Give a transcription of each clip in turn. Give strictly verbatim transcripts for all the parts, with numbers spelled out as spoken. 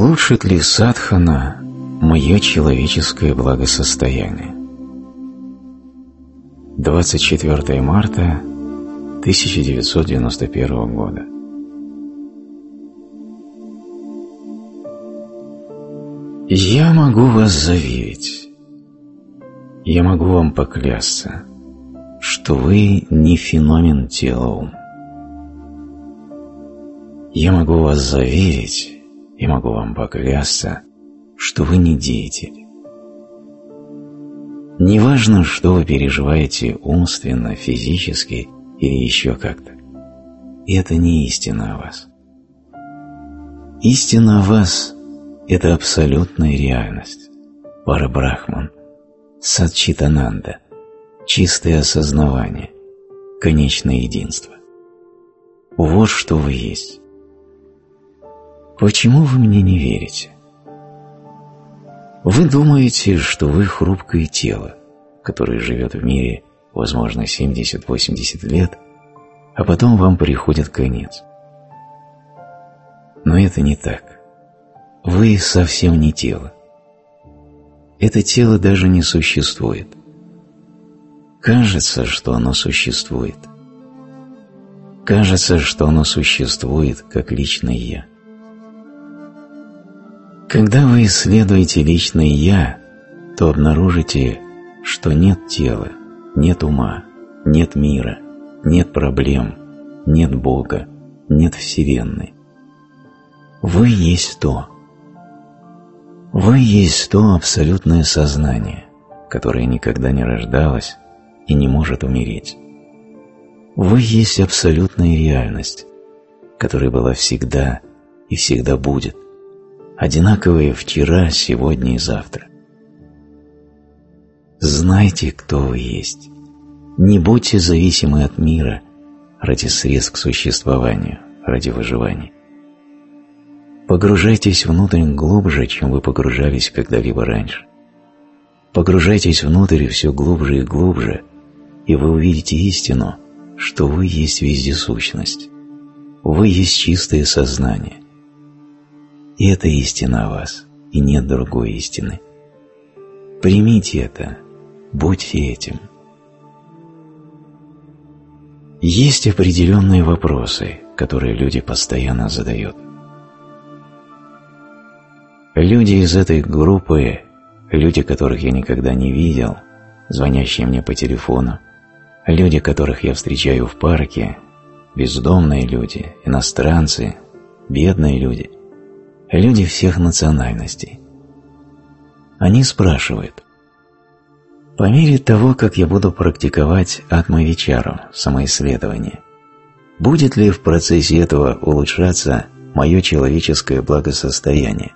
Улучшит ли садхана мое человеческое благосостояние? двадцать четвёртое марта тысяча девятьсот девяносто первого года. Я могу вас заверить, я могу вам поклясться, что вы не феномен тела-ум. Я могу вас заверить и могу вам поклясться, что вы не деятель. Неважно, что вы переживаете умственно, физически или еще как-то. Это не истина о вас. Истина о вас – это абсолютная реальность, Парабрахман, Садчитананда, чистое осознавание, конечное единство. Вот что вы есть. Почему вы мне не верите? Вы думаете, что вы хрупкое тело, которое живет в мире, возможно, семьдесят-восемьдесят лет, а потом вам приходит конец. Но это не так. Вы совсем не тело. Это тело даже не существует. Кажется, что оно существует. Кажется, что оно существует как личное «я». Когда вы исследуете личное «я», то обнаружите, что нет тела, нет ума, нет мира, нет проблем, нет Бога, нет Вселенной. Вы есть то. Вы есть то абсолютное сознание, которое никогда не рождалось и не может умереть. Вы есть абсолютная реальность, которая была всегда и всегда будет, одинаковые вчера, сегодня и завтра. Знайте, кто вы есть. Не будьте зависимы от мира ради средств к существованию, ради выживания. Погружайтесь внутрь глубже, чем вы погружались когда-либо раньше. Погружайтесь внутрь все глубже и глубже, и вы увидите истину, что вы есть вездесущность. Вы есть чистое сознание. И это истина о вас, и нет другой истины. Примите это, будьте этим. Есть определенные вопросы, которые люди постоянно задают. Люди из этой группы, люди, которых я никогда не видел, звонящие мне по телефону, люди, которых я встречаю в парке, бездомные люди, иностранцы, бедные люди, люди всех национальностей. Они спрашивают: по мере того, как я буду практиковать атма-вичару, самоисследование, будет ли в процессе этого улучшаться мое человеческое благосостояние?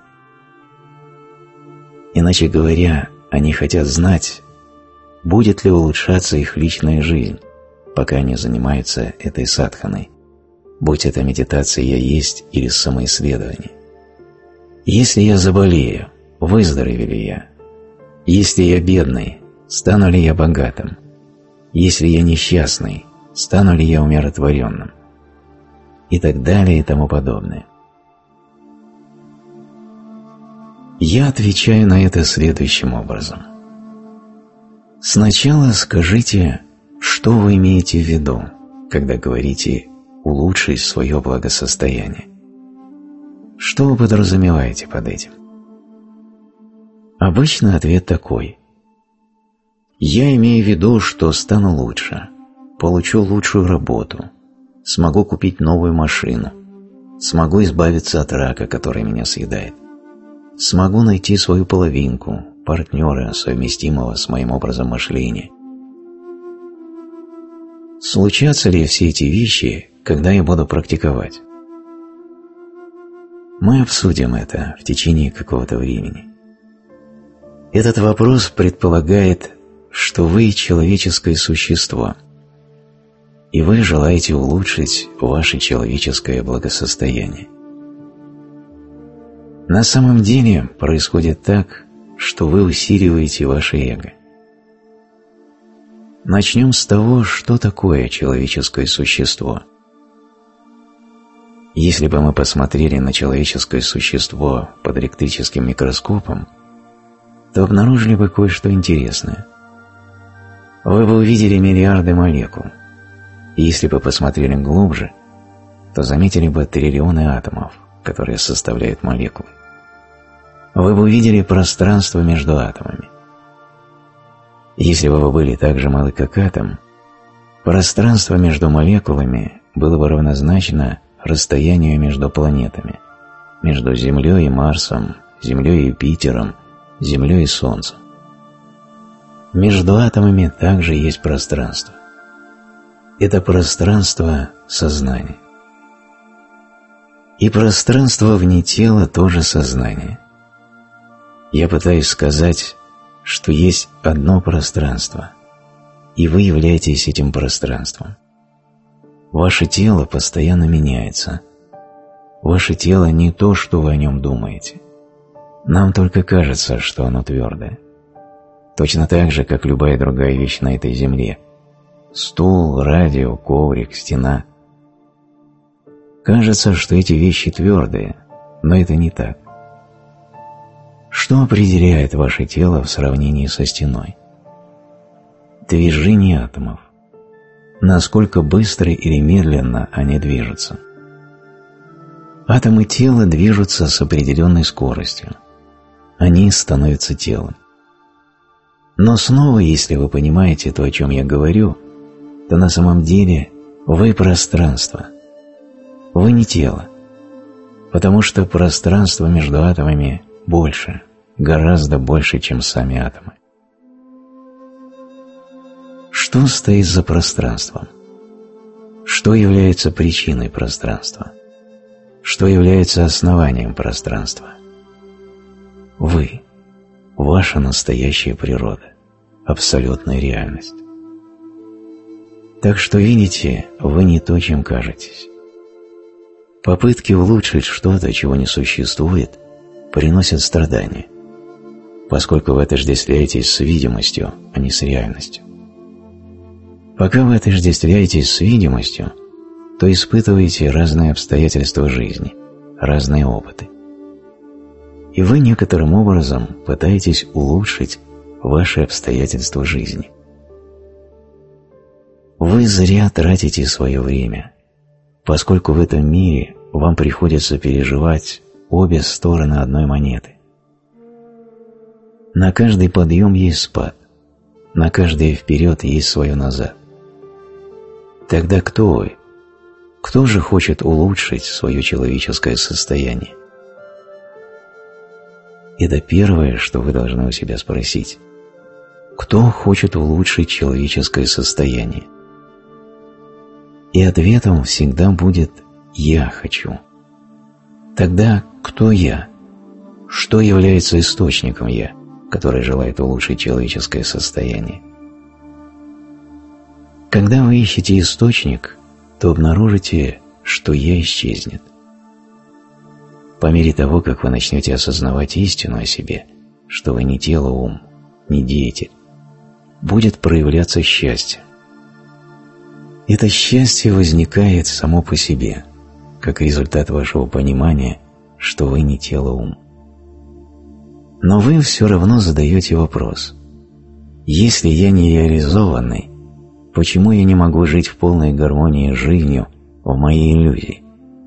Иначе говоря, они хотят знать, будет ли улучшаться их личная жизнь, пока они занимаются этой садханой, будь это медитация «Я есть» или самоисследование. Если я заболею, выздоровею ли я? Если я бедный, стану ли я богатым? Если я несчастный, стану ли я умиротворенным? И так далее и тому подобное. Я отвечаю на это следующим образом. Сначала скажите, что вы имеете в виду, когда говорите «улучшить свое благосостояние». Что вы подразумеваете под этим? Обычно ответ такой: я имею в виду, что стану лучше, получу лучшую работу, смогу купить новую машину, смогу избавиться от рака, который меня съедает, смогу найти свою половинку, партнера, совместимого с моим образом мышления. Случатся ли все эти вещи, когда я буду практиковать? Мы обсудим это в течение какого-то времени. Этот вопрос предполагает, что вы человеческое существо, и вы желаете улучшить ваше человеческое благосостояние. На самом деле происходит так, что вы усиливаете ваше эго. Начнем с того, что такое человеческое существо. Если бы мы посмотрели на человеческое существо под электрическим микроскопом, то обнаружили бы кое-что интересное. Вы бы увидели миллиарды молекул, и если бы посмотрели глубже, то заметили бы триллионы атомов, которые составляют молекулы. Вы бы увидели пространство между атомами. Если бы вы были так же малы, как атом, пространство между молекулами было бы равнозначно расстоянию между планетами, между Землей и Марсом, Землей и Юпитером, Землей и Солнцем. Между атомами также есть пространство. Это пространство сознания. И пространство вне тела тоже сознание. Я пытаюсь сказать, что есть одно пространство, и вы являетесь этим пространством. Ваше тело постоянно меняется. Ваше тело не то, что вы о нем думаете. Нам только кажется, что оно твердое. Точно так же, как любая другая вещь на этой земле. Стул, радио, коврик, стена. Кажется, что эти вещи твердые, но это не так. Что определяет ваше тело в сравнении со стеной? Движение атомов. Насколько быстро или медленно они движутся. Атомы тела движутся с определенной скоростью. Они становятся телом. Но снова, если вы понимаете то, о чем я говорю, то на самом деле вы пространство. Вы не тело. Потому что пространство между атомами больше, гораздо больше, чем сами атомы. Что стоит за пространством? Что является причиной пространства? Что является основанием пространства? Вы, ваша настоящая природа, абсолютная реальность. Так что, видите, вы не то, чем кажетесь. Попытки улучшить что-то, чего не существует, приносят страдания, поскольку вы отождествляетесь с видимостью, а не с реальностью. Пока вы отождествляетесь с видимостью, то испытываете разные обстоятельства жизни, разные опыты. И вы некоторым образом пытаетесь улучшить ваши обстоятельства жизни. Вы зря тратите свое время, поскольку в этом мире вам приходится переживать обе стороны одной монеты. На каждый подъем есть спад, на каждое вперед есть свое назад. Тогда кто вы? Кто же хочет улучшить свое человеческое состояние? Это первое, что вы должны у себя спросить. Кто хочет улучшить человеческое состояние? И ответом всегда будет «я хочу». Тогда кто я? Что является источником «я», который желает улучшить человеческое состояние? Когда вы ищете источник, то обнаружите, что «я» исчезнет. По мере того, как вы начнете осознавать истину о себе, что вы не тело, ум, не деятель, будет проявляться счастье. Это счастье возникает само по себе, как результат вашего понимания, что вы не тело, ум. Но вы все равно задаете вопрос: если я не реализованный, почему я не могу жить в полной гармонии с жизнью в моей иллюзии?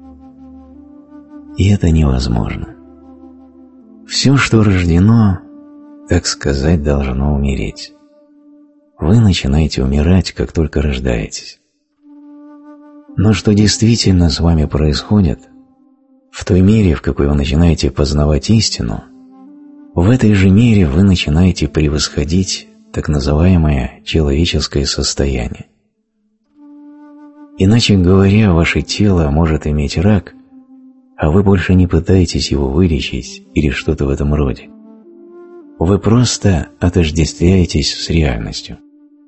И это невозможно. Все, что рождено, так сказать, должно умереть. Вы начинаете умирать, как только рождаетесь. Но что действительно с вами происходит, в той мере, в какой вы начинаете познавать истину, в этой же мере вы начинаете превосходить так называемое человеческое состояние. Иначе говоря, ваше тело может иметь рак, а вы больше не пытаетесь его вылечить или что-то в этом роде. Вы просто отождествляетесь с реальностью.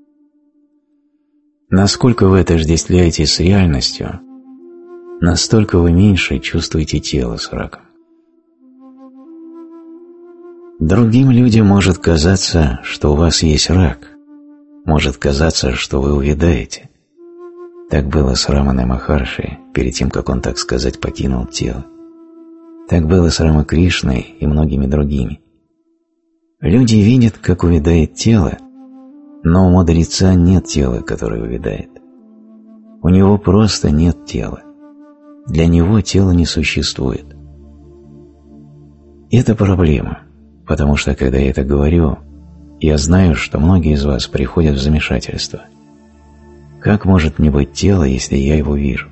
Насколько вы отождествляетесь с реальностью, настолько вы меньше чувствуете тело с раком. Другим людям может казаться, что у вас есть рак, может казаться, что вы увядаете. Так было с Раманой Махарши перед тем, как он, так сказать, покинул тело. Так было с Рамакришной и многими другими. Люди видят, как увядает тело, но у мудреца нет тела, которое увядает. У него просто нет тела. Для него тело не существует. Это проблема, потому что, когда я это говорю, я знаю, что многие из вас приходят в замешательство. Как может не быть тело, если я его вижу?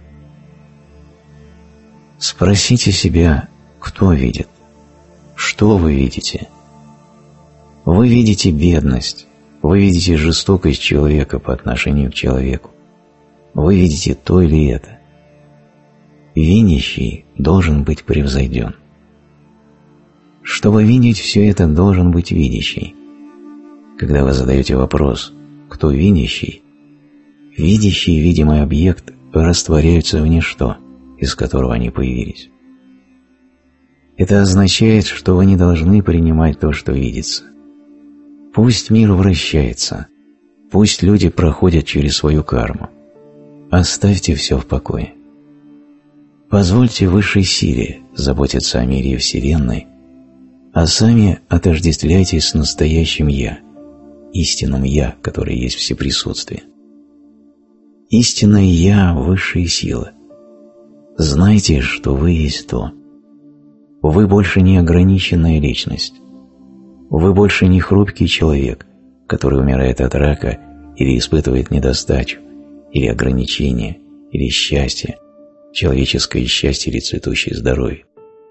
Спросите себя, кто видит? Что вы видите? Вы видите бедность, вы видите жестокость человека по отношению к человеку. Вы видите то или это. Видящий должен быть превзойден. Чтобы видеть все это, должен быть видящий. Когда вы задаете вопрос «кто видящий?», видящий и видимый объект растворяются в ничто, из которого они появились. Это означает, что вы не должны принимать то, что видится. Пусть мир вращается, пусть люди проходят через свою карму. Оставьте все в покое. Позвольте высшей силе заботиться о мире и Вселенной, а сами отождествляйтесь с настоящим «Я», истинным «Я», которое есть всеприсутствие. Истинное «Я» – высшая сила. Знайте, что вы есть то. Вы больше не ограниченная личность. Вы больше не хрупкий человек, который умирает от рака или испытывает недостачу, или ограничение, или счастье, человеческое счастье или цветущее здоровье.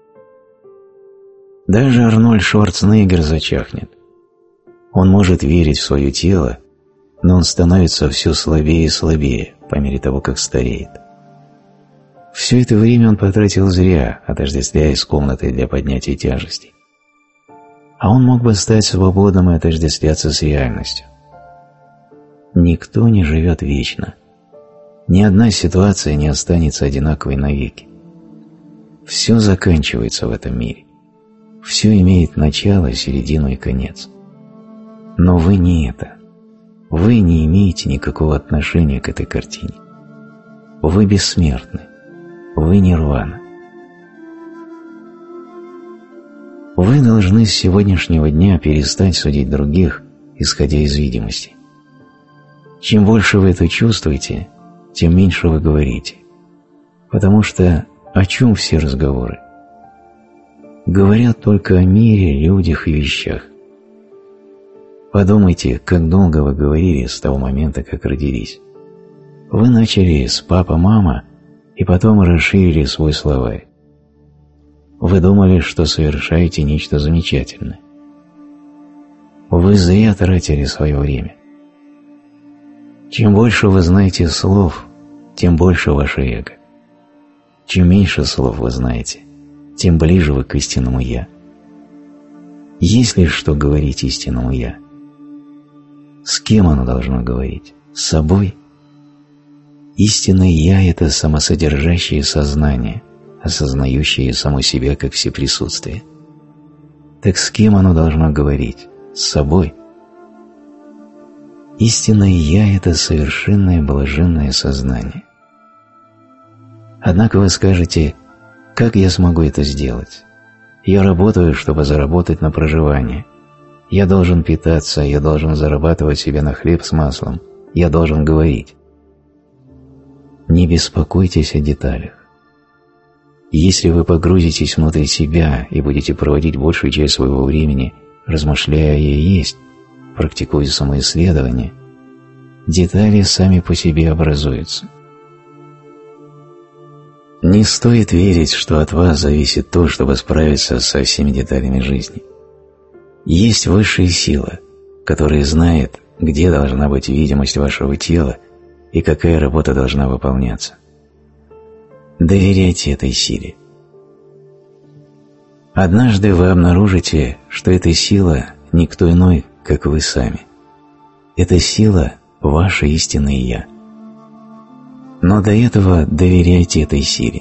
Даже Арнольд Шварценеггер зачахнет. Он может верить в свое тело, но он становится все слабее и слабее по мере того, как стареет. Все это время он потратил зря, отождествляясь с комнатой для поднятия тяжестей. А он мог бы стать свободным и отождествляться с реальностью. Никто не живет вечно. Ни одна ситуация не останется одинаковой навеки. Все заканчивается в этом мире. Все имеет начало, середину и конец. Но вы не это. Вы не имеете никакого отношения к этой картине. Вы бессмертны. Вы нирвана. Вы должны с сегодняшнего дня перестать судить других, исходя из видимости. Чем больше вы это чувствуете, тем меньше вы говорите. Потому что о чем все разговоры? Говорят только о мире, людях и вещах. Подумайте, как долго вы говорили с того момента, как родились. Вы начали с «папа-мама» и потом расширили свой словарь. Вы думали, что совершаете нечто замечательное. Вы зря тратили свое время. Чем больше вы знаете слов, тем больше ваше эго. Чем меньше слов вы знаете, тем ближе вы к истинному «Я». Есть ли что говорить истинному «Я»? С кем оно должно говорить? С собой? Истинное «Я» — это самосодержащее сознание, осознающее само себя как всеприсутствие. Так с кем оно должно говорить? С собой? Истинное «Я» — это совершенное блаженное сознание. Однако вы скажете: как я смогу это сделать? Я работаю, чтобы заработать на проживание. Я должен питаться, я должен зарабатывать себе на хлеб с маслом, я должен говорить. Не беспокойтесь о деталях. Если вы погрузитесь внутрь себя и будете проводить большую часть своего времени, размышляя о «Я есть», практикуя самоисследование, детали сами по себе образуются. Не стоит верить, что от вас зависит то, чтобы справиться со всеми деталями жизни. Есть высшая сила, которая знает, где должна быть видимость вашего тела и какая работа должна выполняться. Доверяйте этой силе. Однажды вы обнаружите, что эта сила никто иной, как вы сами. Эта сила – ваше истинное «Я». Но до этого доверяйте этой силе.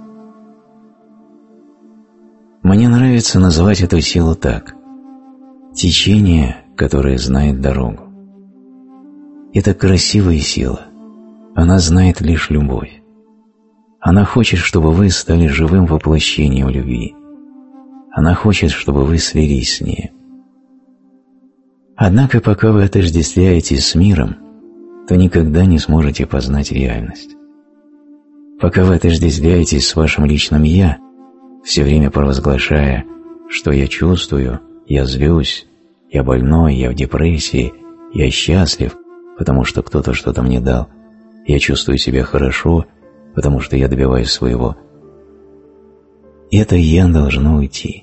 Мне нравится называть эту силу так – течение, которое знает дорогу. Это красивая сила. Она знает лишь любовь. Она хочет, чтобы вы стали живым воплощением любви. Она хочет, чтобы вы слились с ней. Однако, пока вы отождествляетесь с миром, то никогда не сможете познать реальность. Пока вы отождествляетесь с вашим личным «я», все время провозглашая, что я чувствую, я злюсь, я больной, я в депрессии, я счастлив, потому что кто-то что-то мне дал, я чувствую себя хорошо, потому что я добиваюсь своего. Это «я» должно уйти.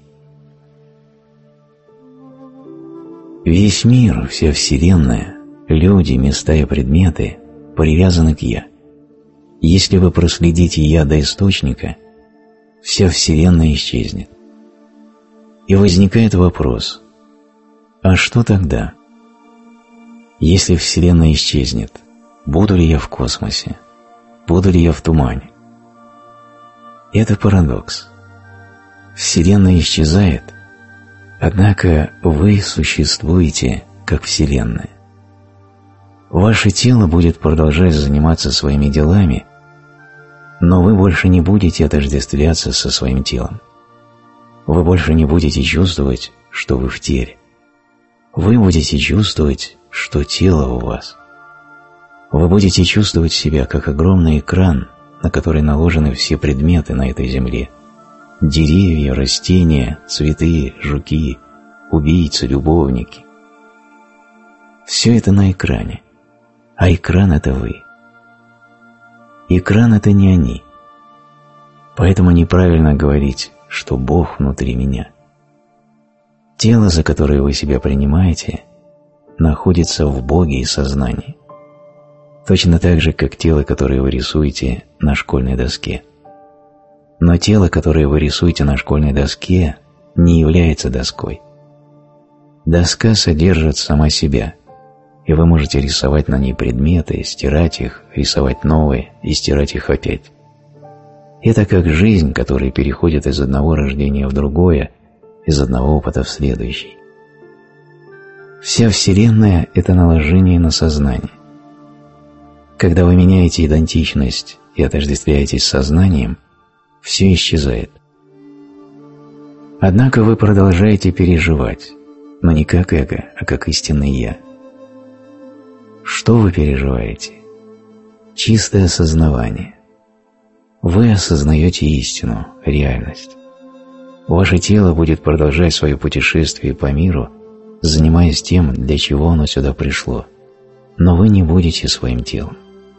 Весь мир, вся Вселенная, люди, места и предметы привязаны к «я». Если вы проследите «я» до источника, вся Вселенная исчезнет. И возникает вопрос, а что тогда? Если Вселенная исчезнет, буду ли я в космосе? Буду ли я в тумане? Это парадокс. Вселенная исчезает, однако вы существуете как Вселенная. Ваше тело будет продолжать заниматься своими делами, но вы больше не будете отождествляться со своим телом. Вы больше не будете чувствовать, что вы в теле. Вы будете чувствовать, что тело у вас. Вы будете чувствовать себя как огромный экран, на который наложены все предметы на этой земле. Деревья, растения, цветы, жуки, убийцы, любовники. Все это на экране, а экран – это вы. Экран – это не они. Поэтому неправильно говорить, что Бог внутри меня. Тело, за которое вы себя принимаете, находится в Боге и сознании. Точно так же, как тело, которое вы рисуете на школьной доске. Но тело, которое вы рисуете на школьной доске, не является доской. Доска содержит сама себя, и вы можете рисовать на ней предметы, стирать их, рисовать новые и стирать их опять. Это как жизнь, которая переходит из одного рождения в другое, из одного опыта в следующий. Вся Вселенная – это наложение на сознание. Когда вы меняете идентичность и отождествляетесь с сознанием, все исчезает. Однако вы продолжаете переживать, но не как эго, а как истинный «я». Что вы переживаете? Чистое осознавание. Вы осознаете истину, реальность. Ваше тело будет продолжать свое путешествие по миру, занимаясь тем, для чего оно сюда пришло, но вы не будете своим телом.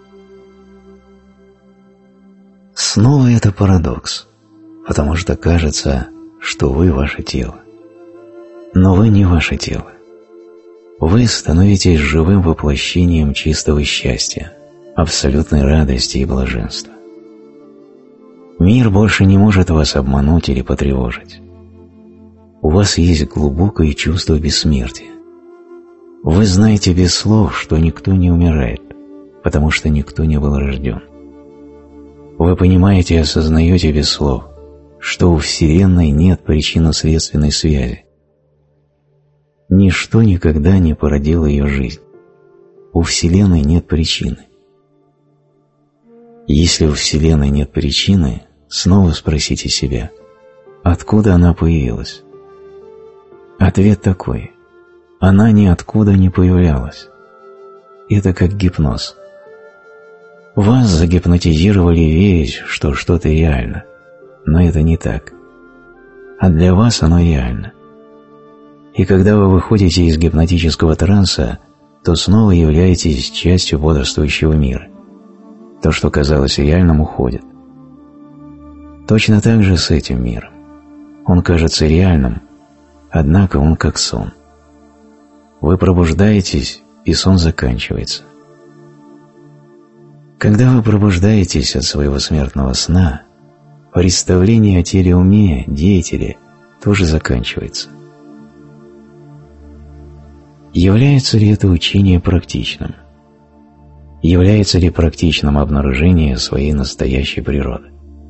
Снова это парадокс, потому что кажется, что вы ваше тело. Но вы не ваше тело. Вы становитесь живым воплощением чистого счастья, абсолютной радости и блаженства. Мир больше не может вас обмануть или потревожить. У вас есть глубокое чувство бессмертия. Вы знаете без слов, что никто не умирает, потому что никто не был рожден. Вы понимаете и осознаете без слов, что у Вселенной нет причинно-следственной связи. Ничто никогда не породило ее жизнь. У Вселенной нет причины. Если у Вселенной нет причины, снова спросите себя, откуда она появилась? Ответ такой: она ниоткуда не появлялась. Это как гипноз. Вас загипнотизировали верить, что что-то реально, но это не так. А для вас оно реально. И когда вы выходите из гипнотического транса, то снова являетесь частью бодрствующего мира. То, что казалось реальным, уходит. Точно так же с этим миром. Он кажется реальным, однако он как сон. Вы пробуждаетесь, и сон заканчивается. Когда вы пробуждаетесь от своего смертного сна, представление о теле уме, деятеле, тоже заканчивается. Является ли это учение практичным? Является ли практичным обнаружение своей настоящей природы?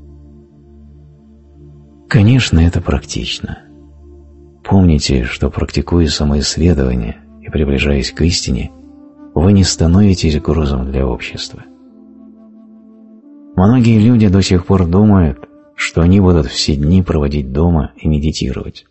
Конечно, это практично. Помните, что, практикуя самоисследование и приближаясь к истине, вы не становитесь грузом для общества. Многие люди до сих пор думают, что они будут все дни проводить дома и медитировать.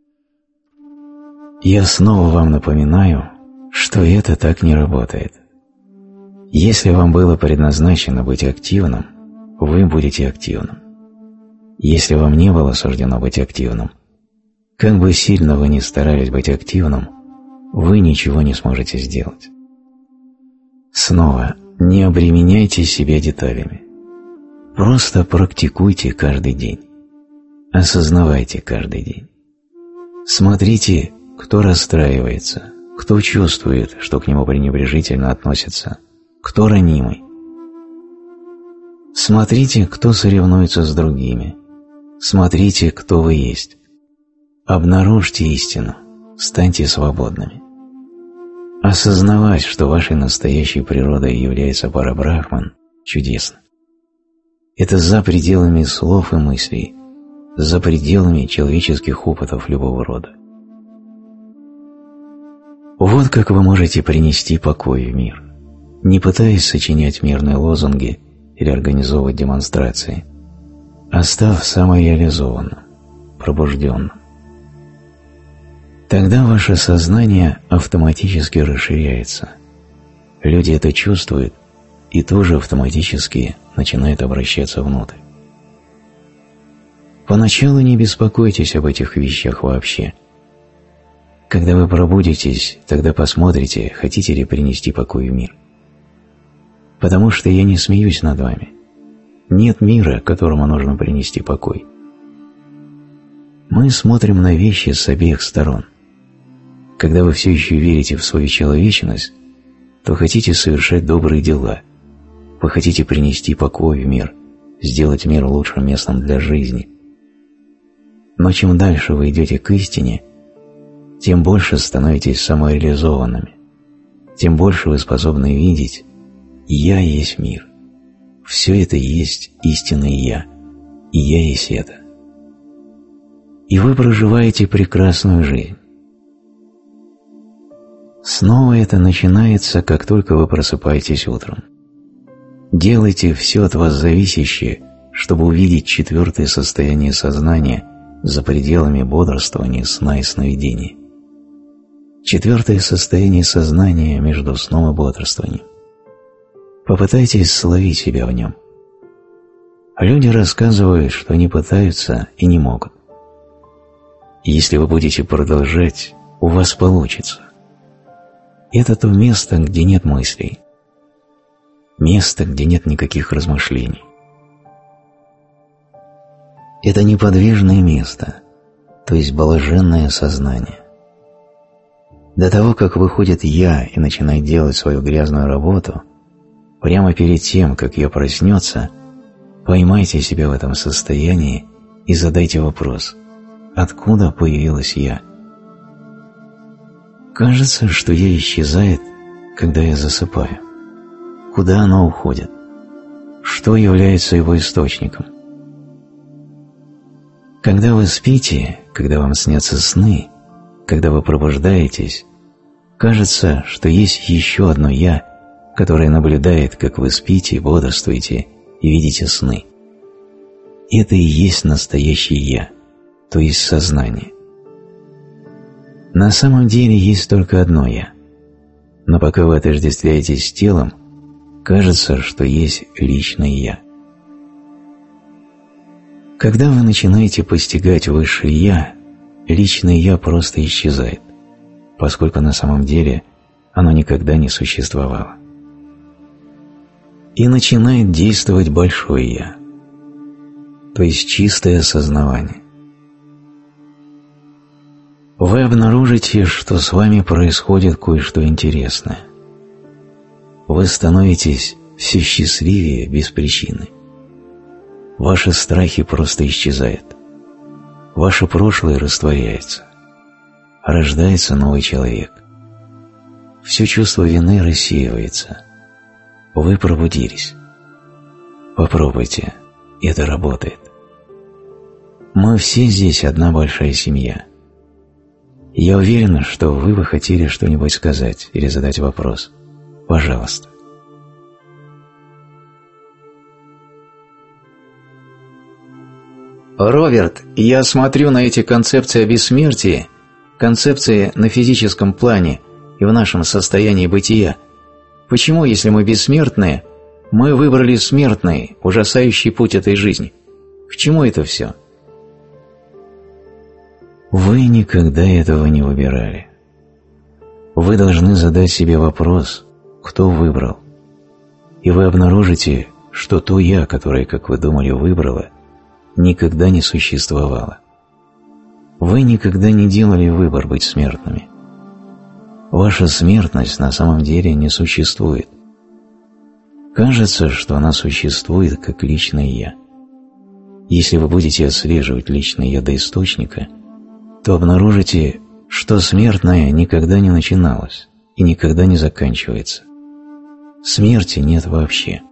Я снова вам напоминаю, что это так не работает. Если вам было предназначено быть активным, вы будете активным. Если вам не было суждено быть активным, как бы сильно вы ни старались быть активным, вы ничего не сможете сделать. Снова, не обременяйте себя деталями. Просто практикуйте каждый день. Осознавайте каждый день. Смотрите, кто расстраивается, кто чувствует, что к нему пренебрежительно относятся, кто ранимый. Смотрите, кто соревнуется с другими. Смотрите, кто вы есть. Обнаружьте истину, станьте свободными. Осознавать, что вашей настоящей природой является Парабрахман, чудесно. Это за пределами слов и мыслей, за пределами человеческих опытов любого рода. Вот как вы можете принести покой в мир, не пытаясь сочинять мирные лозунги или организовывать демонстрации, а став самореализованным, пробужденным. Тогда ваше сознание автоматически расширяется. Люди это чувствуют и тоже автоматически начинают обращаться внутрь. Поначалу не беспокойтесь об этих вещах вообще. Когда вы пробудитесь, тогда посмотрите, хотите ли принести покой в мир. Потому что я не смеюсь над вами. Нет мира, которому нужно принести покой. Мы смотрим на вещи с обеих сторон. Когда вы все еще верите в свою человечность, то хотите совершать добрые дела. Вы хотите принести покой в мир, сделать мир лучшим местом для жизни. Но чем дальше вы идете к истине, тем больше становитесь самореализованными, тем больше вы способны видеть «Я есть мир». Все это есть истинное «Я», и «Я есть это». И вы проживаете прекрасную жизнь. Снова это начинается, как только вы просыпаетесь утром. Делайте все от вас зависящее, чтобы увидеть четвертое состояние сознания за пределами бодрствования, сна и сновидения. Четвертое состояние сознания между сном и бодрствованием. Попытайтесь словить себя в нем. Люди рассказывают, что они пытаются и не могут. Если вы будете продолжать, у вас получится. Это то место, где нет мыслей. Место, где нет никаких размышлений. Это неподвижное место, то есть блаженное сознание. До того, как выходит «я» и начинает делать свою грязную работу, прямо перед тем, как «я» проснется, поймайте себя в этом состоянии и задайте вопрос: откуда появилась «я»? Кажется, что «я» исчезает, когда я засыпаю. Куда оно уходит? Что является его источником? Когда вы спите, когда вам снятся сны, когда вы пробуждаетесь, кажется, что есть еще одно «я», которое наблюдает, как вы спите, бодрствуете и видите сны. Это и есть настоящее «я», то есть сознание. На самом деле есть только одно «я», но пока вы отождествляетесь с телом, кажется, что есть личное «я». Когда вы начинаете постигать высшее «я», личное «я» просто исчезает, поскольку на самом деле оно никогда не существовало. И начинает действовать большое «я», то есть чистое осознавание. Вы обнаружите, что с вами происходит кое-что интересное. Вы становитесь все счастливее без причины. Ваши страхи просто исчезают. Ваше прошлое растворяется. Рождается новый человек. Все чувство вины рассеивается. Вы пробудились. Попробуйте, это работает. Мы все здесь одна большая семья. Я уверен, что вы бы хотели что-нибудь сказать или задать вопрос. Пожалуйста. Роберт, я смотрю на эти концепции о бессмертии, концепции на физическом плане и в нашем состоянии бытия. Почему, если мы бессмертные, мы выбрали смертный, ужасающий путь этой жизни? К чему это все? Вы никогда этого не выбирали. Вы должны задать себе вопрос, кто выбрал. И вы обнаружите, что то «я», которое, как вы думали, выбрало, никогда не существовало. Вы никогда не делали выбор быть смертными. Ваша смертность на самом деле не существует. Кажется, что она существует как личное «я». Если вы будете отслеживать личное «я» до источника, то обнаружите, что смертное никогда не начиналось и никогда не заканчивается. Смерти нет вообще.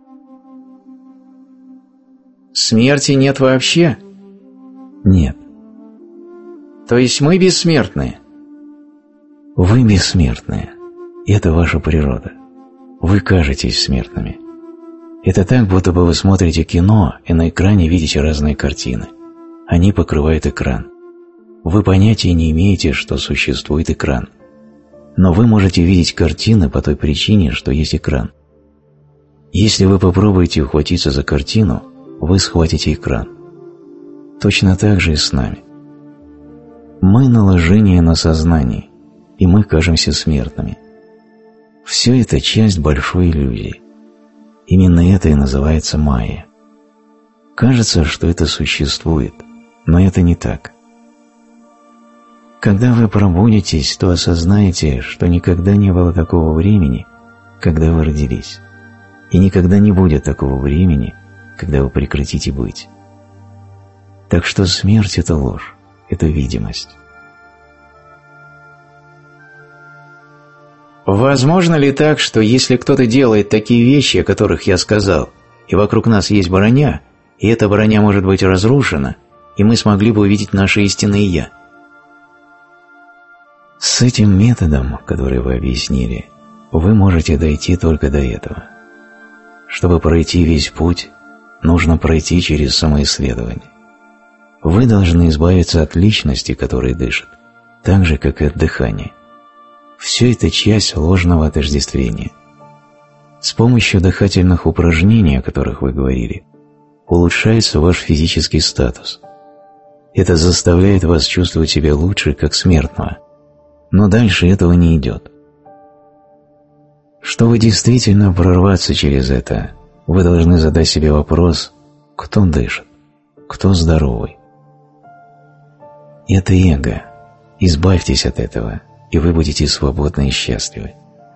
Смерти нет вообще? Нет. То есть мы бессмертные? Вы бессмертные. Это ваша природа. Вы кажетесь смертными. Это так, будто бы вы смотрите кино и на экране видите разные картины. Они покрывают экран. Вы понятия не имеете, что существует экран. Но вы можете видеть картины по той причине, что есть экран. Если вы попробуете ухватиться за картину, вы схватите экран. Точно так же и с нами. Мы наложение на сознание, и мы кажемся смертными. Все это часть большой иллюзии. Именно это и называется майя. Кажется, что это существует, но это не так. Когда вы пробудитесь, то осознаете, что никогда не было такого времени, когда вы родились, и никогда не будет такого времени, когда вы прекратите быть. Так что смерть – это ложь, это видимость. Возможно ли так, что если кто-то делает такие вещи, о которых я сказал, и вокруг нас есть броня, и эта броня может быть разрушена, и мы смогли бы увидеть наше истинное «я»? С этим методом, который вы объяснили, вы можете дойти только до этого. Чтобы пройти весь путь, нужно пройти через самоисследование. Вы должны избавиться от личности, которая дышит, так же, как и от дыхания. Все это часть ложного отождествления. С помощью дыхательных упражнений, о которых вы говорили, улучшается ваш физический статус. Это заставляет вас чувствовать себя лучше, как смертного. Но дальше этого не идет. Чтобы действительно прорваться через это, вы должны задать себе вопрос, кто дышит, кто здоровый. Это эго. Избавьтесь от этого, и вы будете свободны и счастливы.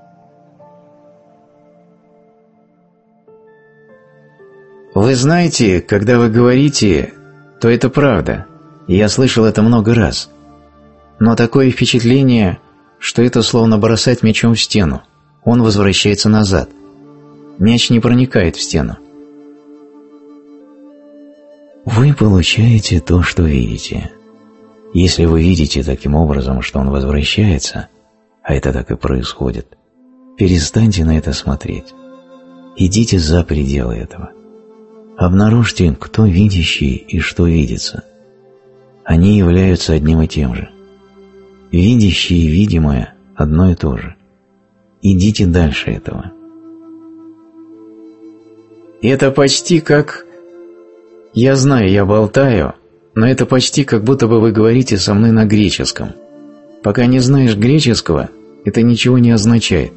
Вы знаете, когда вы говорите, то это правда, и я слышал это много раз. Но такое впечатление, что это словно бросать мячом в стену. Он возвращается назад. Мяч не проникает в стену. Вы получаете то, что видите. Если вы видите таким образом, что он возвращается, а это так и происходит, перестаньте на это смотреть. Идите за пределы этого. Обнаружьте, кто видящий и что видится. Они являются одним и тем же. Видящее и видимое – одно и то же. Идите дальше этого. Это почти как… Я знаю, я болтаю, но это почти как будто бы вы говорите со мной на греческом. Пока не знаешь греческого, это ничего не означает.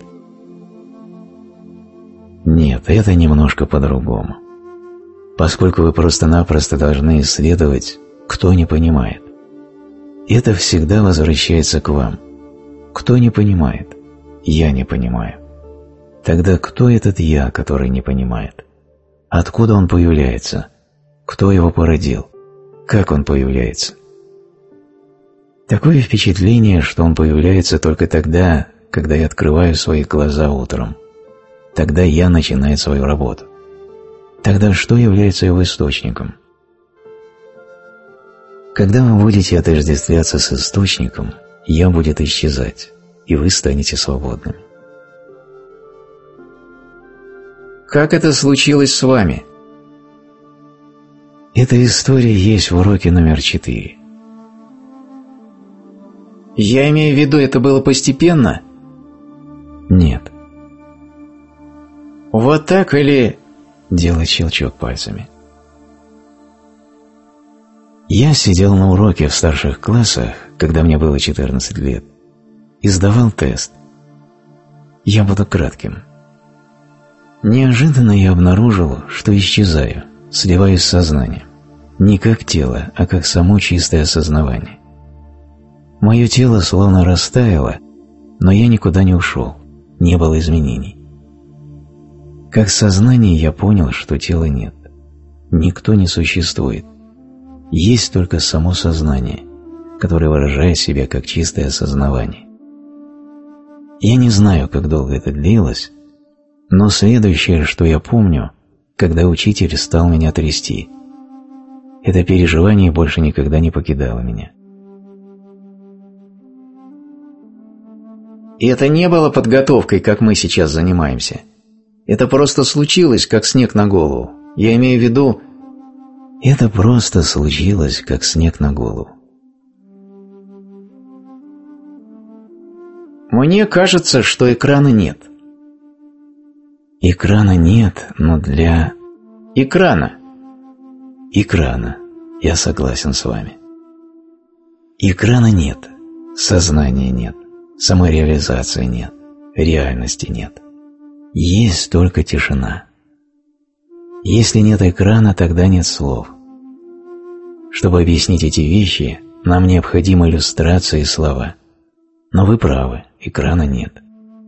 Нет, это немножко по-другому. Поскольку вы просто-напросто должны исследовать, кто не понимает. Это всегда возвращается к вам. Кто не понимает? Я не понимаю. Тогда кто этот «я», который не понимает? Откуда он появляется? Кто его породил? Как он появляется? Такое впечатление, что он появляется только тогда, когда я открываю свои глаза утром. Тогда «я» начинает свою работу. Тогда что является его источником? Когда вы будете отождествляться с источником, «я» будет исчезать, и вы станете свободными. Как это случилось с вами? Эта история есть в уроке номер четыре. Я имею в виду, это было постепенно? Нет. Вот так или... Делает щелчок пальцами. Я сидел на уроке в старших классах, когда мне было четырнадцать лет, и сдавал тест. Я буду кратким. Неожиданно я обнаружил, что исчезаю, сливаюсь с сознанием. Не как тело, а как само чистое осознавание. Мое тело словно растаяло, но я никуда не ушел, не было изменений. Как сознание я понял, что тела нет. Никто не существует. Есть только само сознание, которое выражает себя как чистое осознавание. Я не знаю, как долго это длилось, но следующее, что я помню, когда учитель стал меня трясти. Это переживание больше никогда не покидало меня. И это не было подготовкой, как мы сейчас занимаемся. Это просто случилось, как снег на голову. Я имею в виду... Это просто случилось, как снег на голову. Мне кажется, что экрана нет. Экрана нет, но для... Экрана. Экрана. Я согласен с вами. Экрана нет. Сознания нет. Самореализации нет. Реальности нет. Есть только тишина. Если нет экрана, тогда нет слов. Чтобы объяснить эти вещи, нам необходимы иллюстрации и слова. Но вы правы, экрана нет.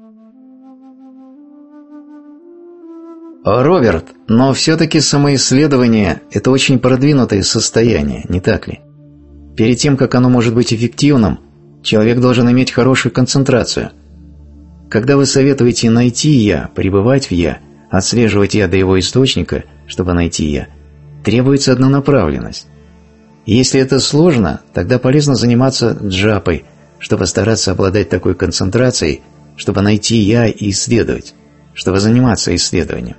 Роберт, но все-таки самоисследование – это очень продвинутое состояние, не так ли? Перед тем, как оно может быть эффективным, человек должен иметь хорошую концентрацию. Когда вы советуете найти «я», пребывать в «я», отслеживать «я» до его источника, чтобы найти «я», требуется однонаправленность. Если это сложно, тогда полезно заниматься джапой, чтобы стараться обладать такой концентрацией, чтобы найти «я» и исследовать, чтобы заниматься исследованием.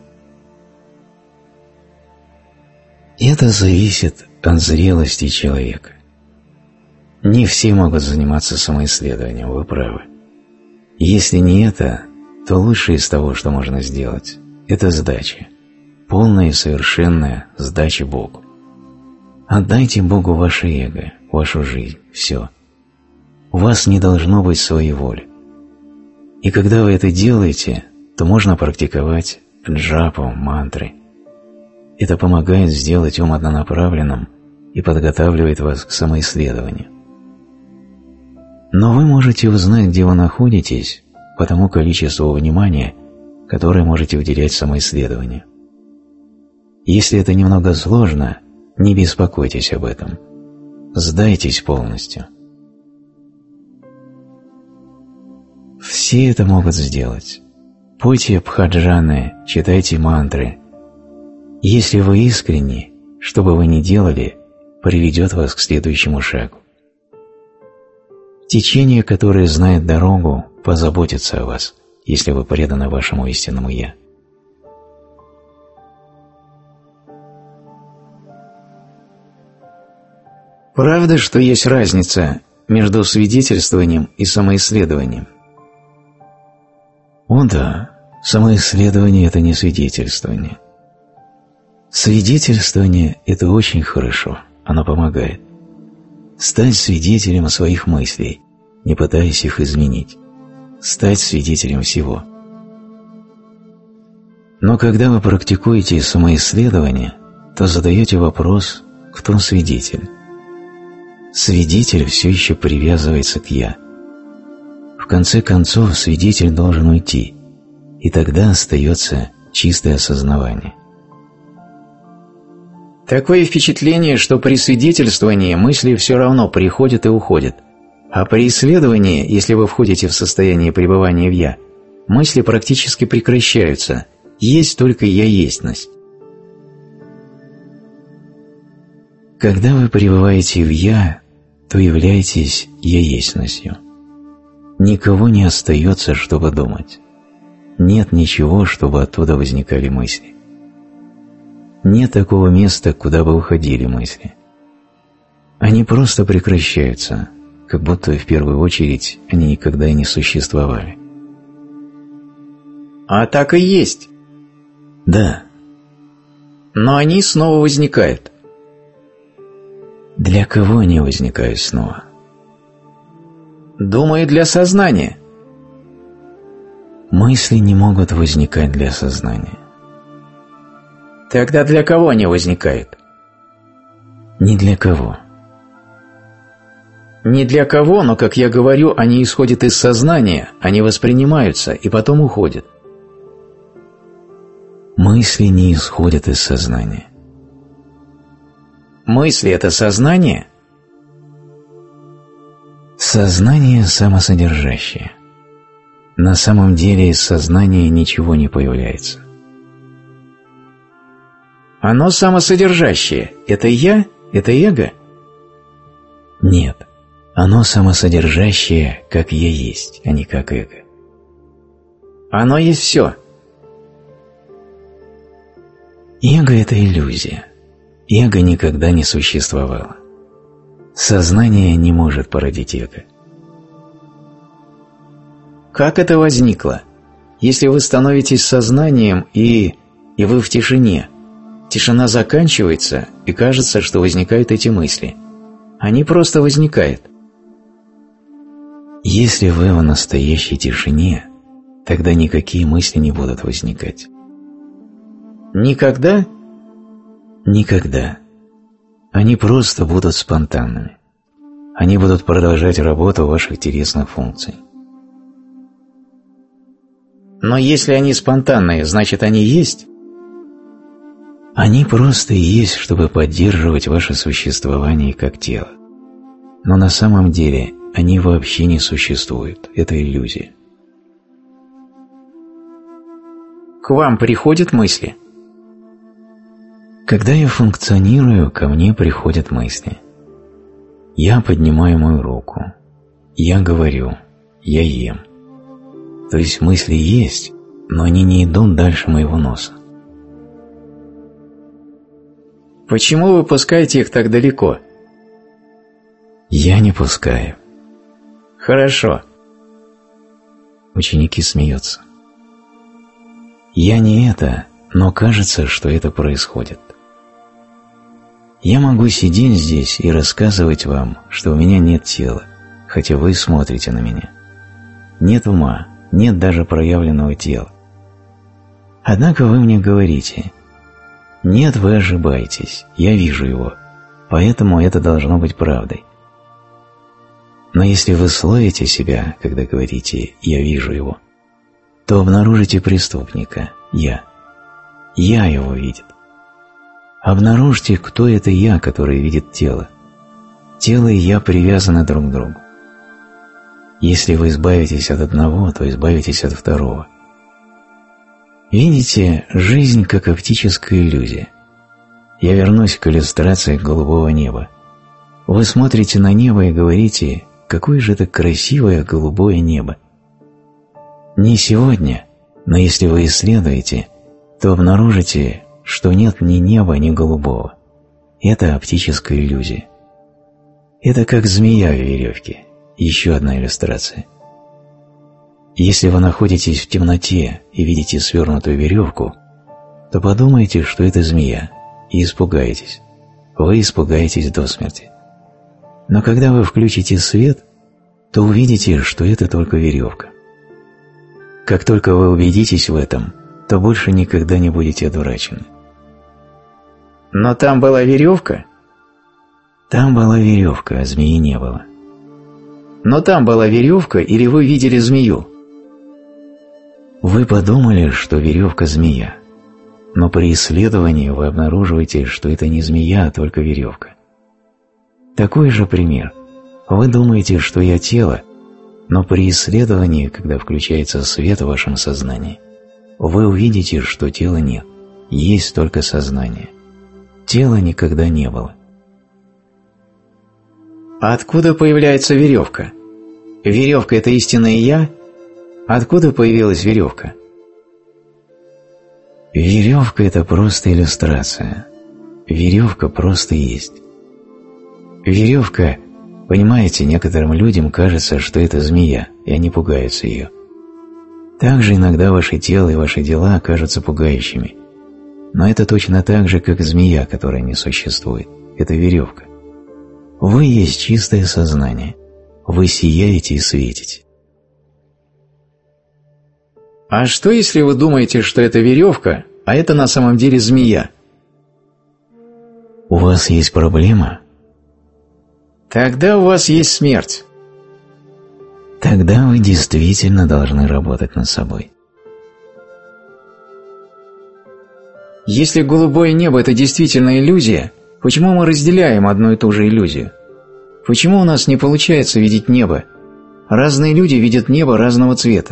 Это зависит от зрелости человека. Не все могут заниматься самоисследованием, вы правы. Если не это, то лучшее из того, что можно сделать, это сдача. Полная и совершенная сдача Богу. Отдайте Богу ваше эго, вашу жизнь, все. У вас не должно быть своей воли. И когда вы это делаете, то можно практиковать джапу, мантры. Это помогает сделать ум однонаправленным и подготавливает вас к самоисследованию. Но вы можете узнать, где вы находитесь, по тому количеству внимания, которое можете уделять самоисследованию. Если это немного сложно, не беспокойтесь об этом. Сдайтесь полностью. Все это могут сделать. Пойте бхаджаны, читайте мантры. Если вы искренни, что бы вы ни делали, приведет вас к следующему шагу. Течение, которое знает дорогу, позаботится о вас, если вы преданы вашему истинному «Я». Правда, что есть разница между свидетельствованием и самоисследованием? О да, самоисследование – это не свидетельствование. Свидетельствование – это очень хорошо, оно помогает. Стать свидетелем своих мыслей, не пытаясь их изменить. Стать свидетелем всего. Но когда вы практикуете самоисследование, то задаете вопрос, кто свидетель. Свидетель все еще привязывается к «я». В конце концов, свидетель должен уйти, и тогда остается чистое осознавание. Такое впечатление, что при свидетельствовании мысли все равно приходят и уходят, а при исследовании, если вы входите в состояние пребывания в «я», мысли практически прекращаются, есть только «я-естьность». Когда вы пребываете в «я», то являетесь «я-естьностью». Никого не остается, чтобы думать. Нет ничего, чтобы оттуда возникали мысли. нет такого места, куда бы уходили мысли. Они просто прекращаются, как будто в первую очередь они никогда и не существовали. А так и есть. Да. Но они снова возникают. Для кого они возникают снова? Думаю, для сознания. Мысли не могут возникать для сознания. Тогда для кого они возникают? Ни для кого. Не для кого, но, как я говорю, они исходят из сознания, они воспринимаются и потом уходят. Мысли не исходят из сознания. Мысли – это сознание? Сознание самосодержащее. На самом деле из сознания ничего не появляется. Оно самосодержащее. Это я? Это эго? Нет. Оно самосодержащее, как я есть, а не как эго. Оно есть все. Эго – это иллюзия. Эго никогда не существовало. Сознание не может породить эго. Как это возникло? Если вы становитесь сознанием и... и вы в тишине, тишина заканчивается, и кажется, что возникают эти мысли. Они просто возникают. Если вы в настоящей тишине, тогда никакие мысли не будут возникать. Никогда? Никогда. Они просто будут спонтанными. Они будут продолжать работу ваших телесных функций. Но если они спонтанные, значит они есть? Они просто есть, чтобы поддерживать ваше существование как тело. Но на самом деле они вообще не существуют. Это иллюзия. К вам приходят мысли? Когда я функционирую, ко мне приходят мысли. Я поднимаю мою руку. Я говорю. Я ем. То есть мысли есть, но они не идут дальше моего носа. Почему вы пускаете их так далеко? Я не пускаю. Хорошо. Ученики смеются. Я не это, но кажется, что это происходит. Я могу сидеть здесь и рассказывать вам, что у меня нет тела, хотя вы смотрите на меня. Нет ума, нет даже проявленного тела. Однако вы мне говорите: нет, вы ошибаетесь, я вижу его, поэтому это должно быть правдой. Но если вы словите себя, когда говорите «я вижу его», то обнаружите преступника, я. Я его видит. Обнаружьте, кто это я, который видит тело. Тело и я привязаны друг к другу. Если вы избавитесь от одного, то избавитесь от второго. Видите, жизнь как оптическая иллюзия. Я вернусь к иллюстрации голубого неба. Вы смотрите на небо и говорите: какое же это красивое голубое небо. Не сегодня, но если вы исследуете, то обнаружите, что нет ни неба, ни голубого. Это оптическая иллюзия. Это как змея в веревке. Еще одна иллюстрация. Если вы находитесь в темноте и видите свернутую веревку, то подумайте, что это змея, и испугаетесь. Вы испугаетесь до смерти. Но когда вы включите свет, то увидите, что это только веревка. Как только вы убедитесь в этом, то больше никогда не будете одурачены. Но там была веревка? Там была веревка, а змеи не было. Но там была веревка, или вы видели змею? Вы подумали, что веревка – змея, но при исследовании вы обнаруживаете, что это не змея, а только веревка. Такой же пример. Вы думаете, что я тело, но при исследовании, когда включается свет в вашем сознании, вы увидите, что тела нет, есть только сознание. Тела никогда не было. А откуда появляется веревка? Веревка – это истинное я? Откуда появилась веревка? Веревка – это просто иллюстрация. Веревка просто есть. Веревка, понимаете, некоторым людям кажется, что это змея, и они пугаются ее. Также иногда ваше тело и ваши дела кажутся пугающими. Но это точно так же, как змея, которая не существует. Это веревка. Вы есть чистое сознание. Вы сияете и светите. А что, если вы думаете, что это веревка, а это на самом деле змея? У вас есть проблема? Тогда у вас есть смерть. Тогда вы действительно должны работать над собой. Если голубое небо – это действительно иллюзия, почему мы разделяем одну и ту же иллюзию? Почему у нас не получается видеть небо? Разные люди видят небо разного цвета.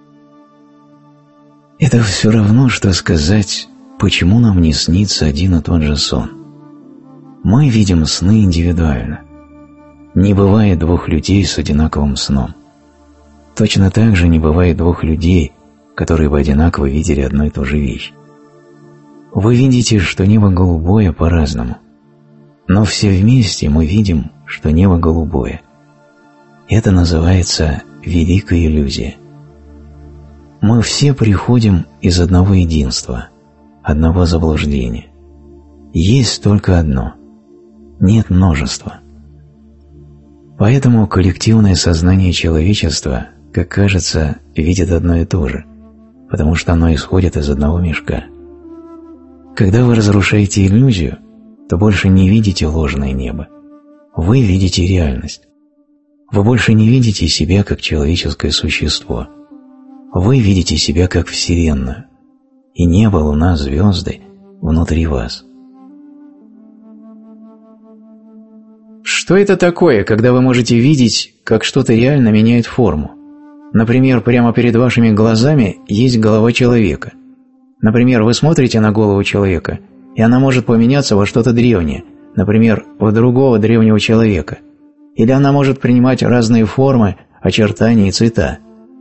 Это все равно, что сказать, почему нам не снится один и тот же сон. Мы видим сны индивидуально. Не бывает двух людей с одинаковым сном. Точно так же не бывает двух людей, которые бы одинаково видели одну и ту же вещь. Вы видите, что небо голубое по-разному, но все вместе мы видим, что небо голубое. Это называется великая иллюзия. Мы все приходим из одного единства, одного заблуждения. Есть только одно, нет множества. Поэтому коллективное сознание человечества, как кажется, видит одно и то же, потому что оно исходит из одного мешка. Когда вы разрушаете иллюзию, то больше не видите ложное небо. Вы видите реальность. Вы больше не видите себя как человеческое существо. Вы видите себя как Вселенную. И небо, луна, звезды внутри вас. Что это такое, когда вы можете видеть, как что-то реально меняет форму? Например, прямо перед вашими глазами есть голова человека. Например, вы смотрите на голову человека, и она может поменяться во что-то древнее, например, в другого древнего человека. Или она может принимать разные формы, очертания и цвета.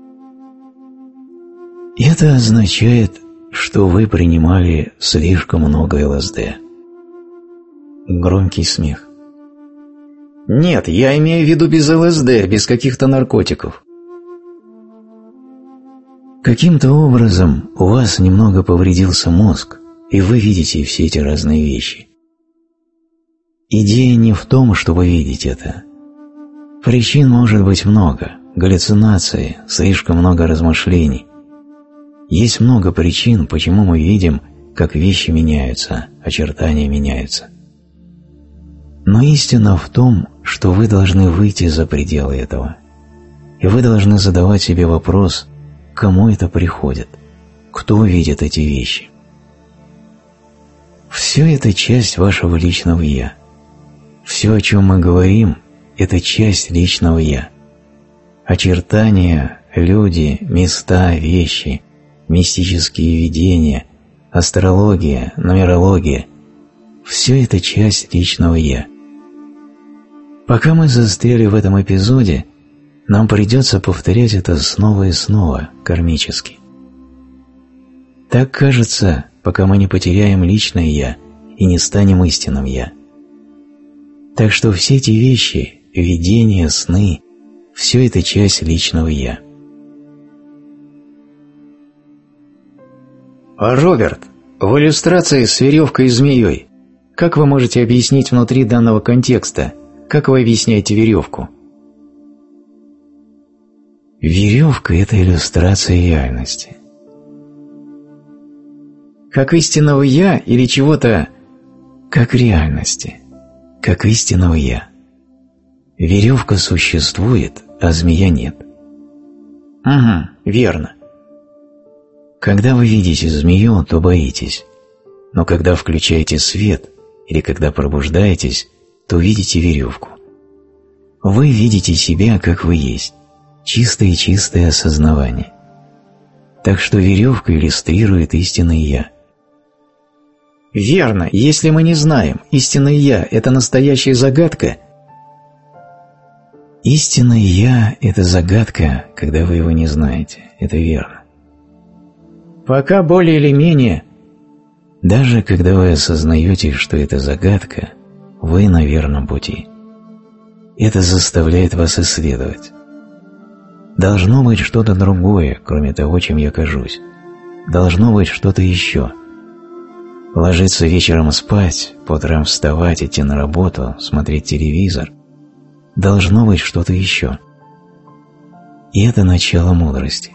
Это означает, что вы принимали слишком много эл эс дэ. Громкий смех. Нет, я имею в виду без эл эс дэ, без каких-то наркотиков. Каким-то образом у вас немного повредился мозг, и вы видите все эти разные вещи. Идея не в том, что вы видите это. Причин может быть много, галлюцинации, слишком много размышлений. Есть много причин, почему мы видим, как вещи меняются, очертания меняются. Но истина в том, что вы должны выйти за пределы этого. И вы должны задавать себе вопрос, кому это приходит, кто видит эти вещи. Все это часть вашего личного «я». Все, о чем мы говорим, это часть личного «я». Очертания, люди, места, вещи, мистические видения, астрология, нумерология – все это часть личного «я». Пока мы застряли в этом эпизоде, нам придется повторять это снова и снова, кармически. Так кажется, пока мы не потеряем личное «я» и не станем истинным «я». Так что все эти вещи, видения, сны – все это часть личного «я». Роберт, в иллюстрации с веревкой и змеей, как вы можете объяснить внутри данного контекста, как вы объясняете веревку? Веревка – это иллюстрация реальности. Как истинного «я» или чего-то… Как реальности, как истинного «я». Веревка существует, а змея нет. Угу, верно. Когда вы видите змею, то боитесь, но когда включаете свет или когда пробуждаетесь, то видите веревку. Вы видите себя, как вы есть, чистое-чистое осознавание. Так что веревка иллюстрирует истинное «я». Верно, если мы не знаем, истинное «я» – это настоящая загадка. Истинное «я» – это загадка, когда вы его не знаете, это верно. Пока более или менее, Даже когда вы осознаете, что это загадка, вы на верном пути. Это заставляет вас исследовать. Должно быть что-то другое, кроме того, чем я кажусь. Должно быть что-то еще. Ложиться вечером спать, по утрам вставать, идти на работу, смотреть телевизор. Должно быть что-то еще. И это начало мудрости.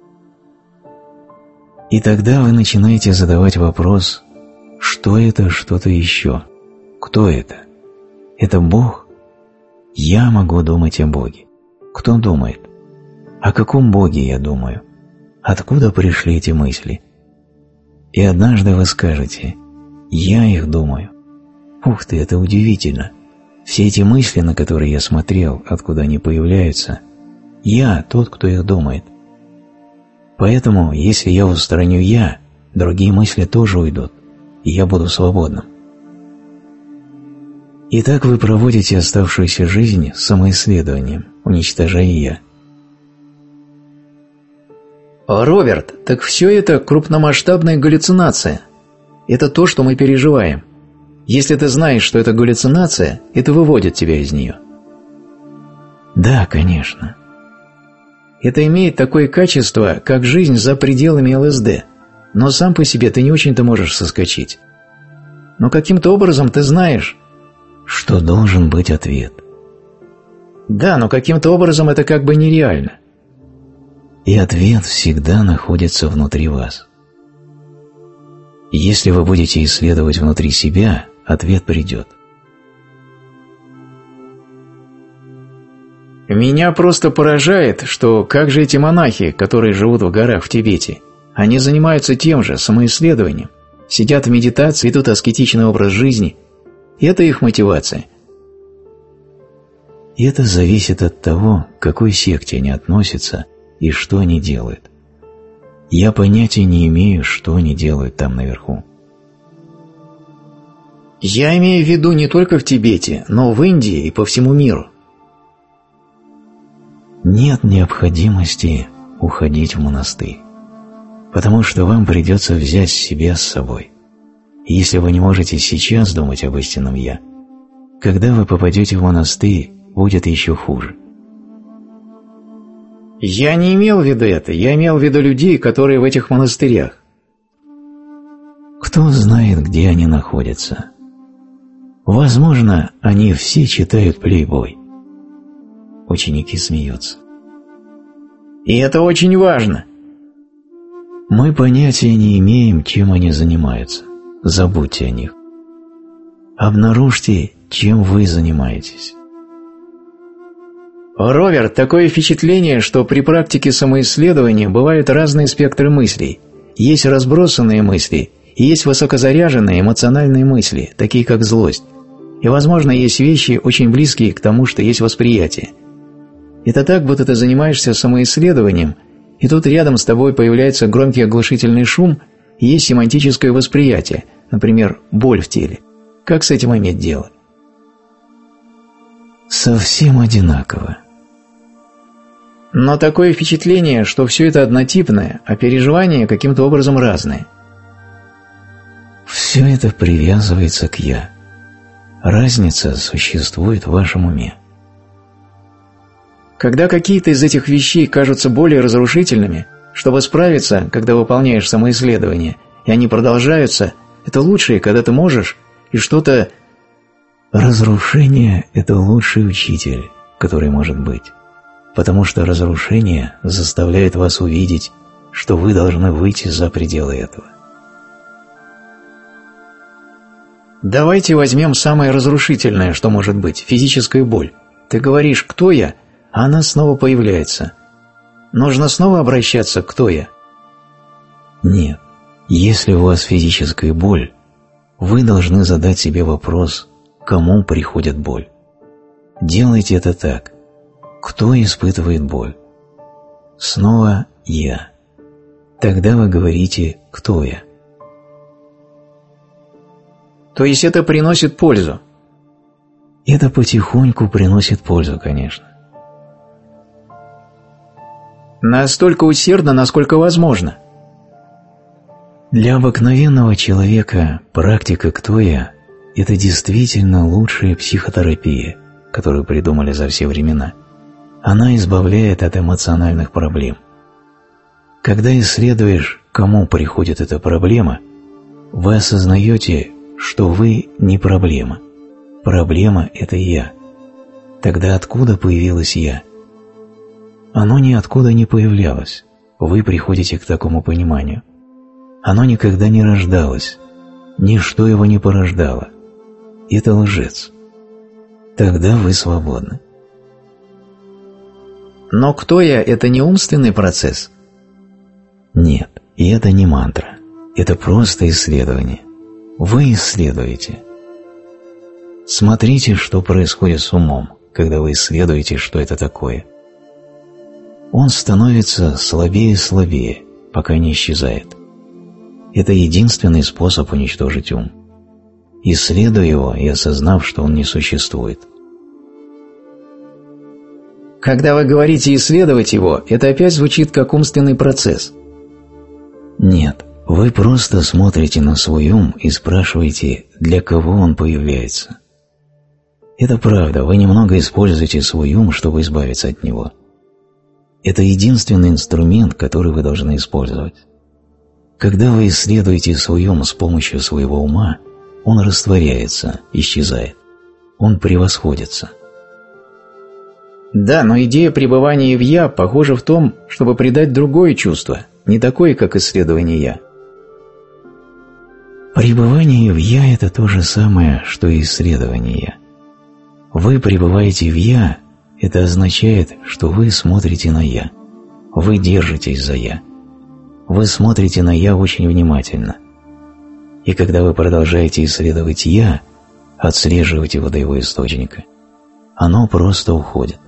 И тогда вы начинаете задавать вопрос, что это что-то еще? Кто это? Это Бог? Я могу думать о Боге. Кто думает? О каком Боге я думаю? Откуда пришли эти мысли? И однажды вы скажете, я их думаю. Ух ты, это удивительно. Все эти мысли, на которые я смотрел, откуда они появляются, я тот, кто их думает. Поэтому, если я устраню «я», другие мысли тоже уйдут, и я буду свободным. И так вы проводите оставшуюся жизнь самоисследованием, уничтожая «я». Роберт, так все это крупномасштабная галлюцинация. Это то, что мы переживаем. Если ты знаешь, что это галлюцинация, это выводит тебя из нее. Да, конечно. Это имеет такое качество, как жизнь за пределами ЛСД, но сам по себе ты не очень-то можешь соскочить. Но каким-то образом ты знаешь, что должен быть ответ. Да, но каким-то образом это как бы нереально. И ответ всегда находится внутри вас. Если вы будете исследовать внутри себя, ответ придет. Меня просто поражает, что как же эти монахи, которые живут в горах в Тибете, они занимаются тем же, самоисследованием, сидят в медитации, ведут аскетичный образ жизни. И это их мотивация. И это зависит от того, к какой секте они относятся и что они делают. Я понятия не имею, что они делают там наверху. Я имею в виду не только в Тибете, но в Индии и по всему миру. Нет необходимости уходить в монастырь, потому что вам придется взять себя с собой. И если вы не можете сейчас думать об истинном «я», когда вы попадете в монастырь, будет еще хуже. Я не имел в виду это, я имел в виду людей, которые в этих монастырях. Кто знает, где они находятся? Возможно, они все читают плейбой. Ученики смеются. И это очень важно. Мы понятия не имеем, чем они занимаются. Забудьте о них. Обнаружьте, чем вы занимаетесь. Роберт, такое впечатление, что при практике самоисследования бывают разные спектры мыслей. Есть разбросанные мысли, и есть высокозаряженные эмоциональные мысли, такие как злость. И, возможно, есть вещи, очень близкие к тому, что есть восприятие. Это так, будто ты занимаешься самоисследованием, и тут рядом с тобой появляется громкий оглушительный шум, и есть семантическое восприятие, например, боль в теле. Как с этим иметь дело? Совсем одинаково. Но такое впечатление, что все это однотипное, а переживания каким-то образом разные. Все это привязывается к «я». Разница существует в вашем уме. Когда какие-то из этих вещей кажутся более разрушительными, чтобы справиться, когда выполняешь самоисследование, и они продолжаются, это лучшее, когда ты можешь, и что-то... Разрушение – это лучший учитель, который может быть, потому что разрушение заставляет вас увидеть, что вы должны выйти за пределы этого. Давайте возьмем самое разрушительное, что может быть – физическая боль. Ты говоришь «кто я?», а она снова появляется. Нужно снова обращаться к «кто я?». Нет. Если у вас физическая боль, вы должны задать себе вопрос, кому приходит боль. Делайте это так. Кто испытывает боль? Снова «я». Тогда вы говорите «кто я?». То есть это приносит пользу? Это потихоньку приносит пользу, конечно. Настолько усердно, насколько возможно. Для обыкновенного человека практика «Кто я» – это действительно лучшая психотерапия, которую придумали за все времена. Она избавляет от эмоциональных проблем. Когда исследуешь, кому приходит эта проблема, вы осознаете, что вы не проблема. Проблема – это я. Тогда откуда появилось я? Оно ниоткуда не появлялось. Вы приходите к такому пониманию. Оно никогда не рождалось. Ничто его не порождало. Это лжец. Тогда вы свободны. Но кто я – это не умственный процесс? Нет, и это не мантра. Это просто исследование. Вы исследуете. Смотрите, что происходит с умом, когда вы исследуете, что это такое. Он становится слабее и слабее, пока не исчезает. Это единственный способ уничтожить ум. Исследуя его и осознав, что он не существует. Когда вы говорите «исследовать его», это опять звучит как умственный процесс. Нет, вы просто смотрите на свой ум и спрашиваете, для кого он появляется. Это правда, вы немного используете свой ум, чтобы избавиться от него. Это единственный инструмент, который вы должны использовать. Когда вы исследуете свой ум с помощью своего ума, он растворяется, исчезает. Он превосходится. Да, но идея пребывания в «я» похожа в том, чтобы придать другое чувство, не такое, как исследование «я». Пребывание в «я» – это то же самое, что и исследование «я». Вы пребываете в «я» – это означает, что вы смотрите на «я». Вы держитесь за «я». Вы смотрите на «я» очень внимательно. И когда вы продолжаете исследовать «я», отслеживать его до его источника, оно просто уходит.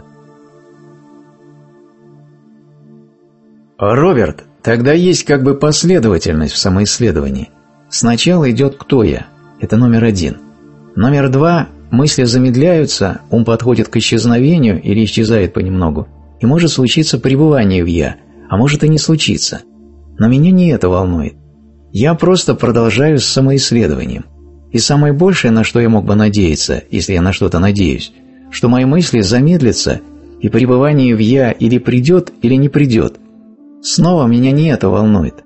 Роберт, тогда есть как бы последовательность в самоисследовании. Сначала идет «кто я», это номер один. Номер два – мысли замедляются, ум подходит к исчезновению или исчезает понемногу, и может случиться пребывание в «я», а может и не случиться. Но меня не это волнует. Я просто продолжаю с самоисследованием. И самое большее, на что я мог бы надеяться, если я на что-то надеюсь, что мои мысли замедлятся, и пребывание в «я» или придет, или не придет. Снова меня не это волнует.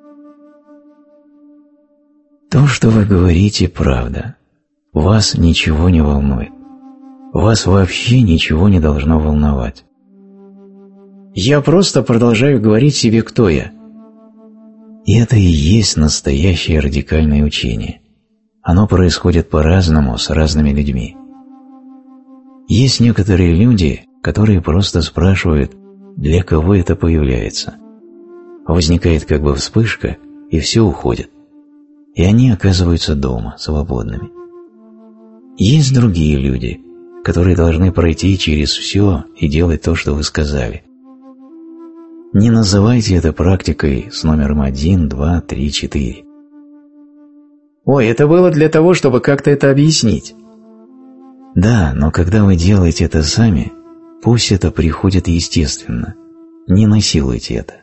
То, что вы говорите, правда. Вас ничего не волнует. Вас вообще ничего не должно волновать. Я просто продолжаю говорить себе, кто я. И это и есть настоящее радикальное учение. Оно происходит по-разному с разными людьми. Есть некоторые люди, которые просто спрашивают, для кого это появляется. Возникает как бы вспышка, и все уходит. И они оказываются дома, свободными. Есть другие люди, которые должны пройти через все и делать то, что вы сказали. Не называйте это практикой с номером один, два, три, четыре. Ой, это было для того, чтобы как-то это объяснить. Да, но когда вы делаете это сами, пусть это приходит естественно. Не насилуйте это.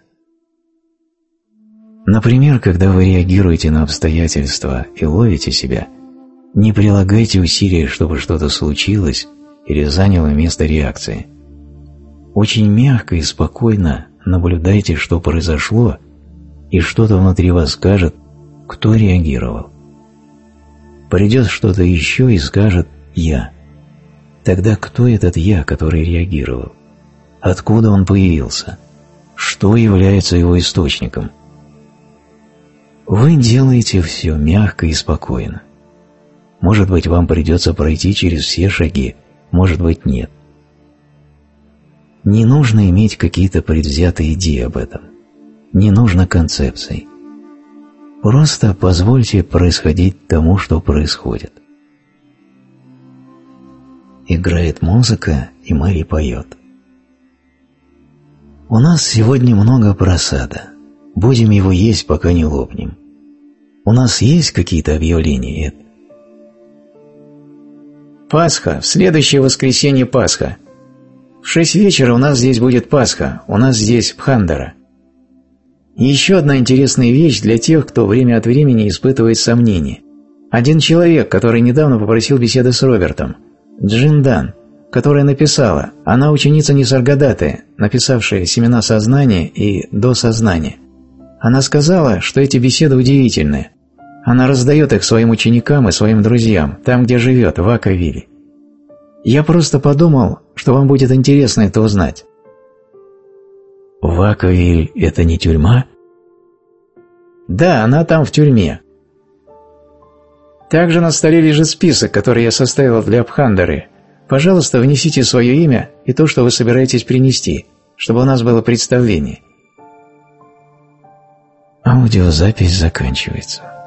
Например, когда вы реагируете на обстоятельства и ловите себя, не прилагайте усилия, чтобы что-то случилось или заняло место реакции. Очень мягко и спокойно наблюдайте, что произошло, и что-то внутри вас скажет, кто реагировал. Придет что-то еще и скажет «я». Тогда кто этот «я», который реагировал? Откуда он появился? Что является его источником? Вы делаете все мягко и спокойно. Может быть, вам придется пройти через все шаги, может быть, нет. Не нужно иметь какие-то предвзятые идеи об этом. Не нужно концепций. Просто позвольте происходить тому, что происходит. Играет музыка, и Мэри поет. У нас сегодня много просада. Будем его есть, пока не лопнем. У нас есть какие-то объявления, Эд? Пасха. В следующее воскресенье Пасха. В шесть вечера у нас здесь будет Пасха. У нас здесь Бхандара. И еще одна интересная вещь для тех, кто время от времени испытывает сомнения. Один человек, который недавно попросил беседы с Робертом, Джин Дан, которая написала, она ученица Нисаргадаты, написавшая «Семена сознания» и «До сознания». Она сказала, что эти беседы удивительны. Она раздает их своим ученикам и своим друзьям, там, где живет, в Акавиле. Я просто подумал, что вам будет интересно это узнать. Вакавиль – это не тюрьма? Да, она там в тюрьме. Также на столе лежит список, который я составил для Абхандары. Пожалуйста, внесите свое имя и то, что вы собираетесь принести, чтобы у нас было представление. Аудиозапись заканчивается.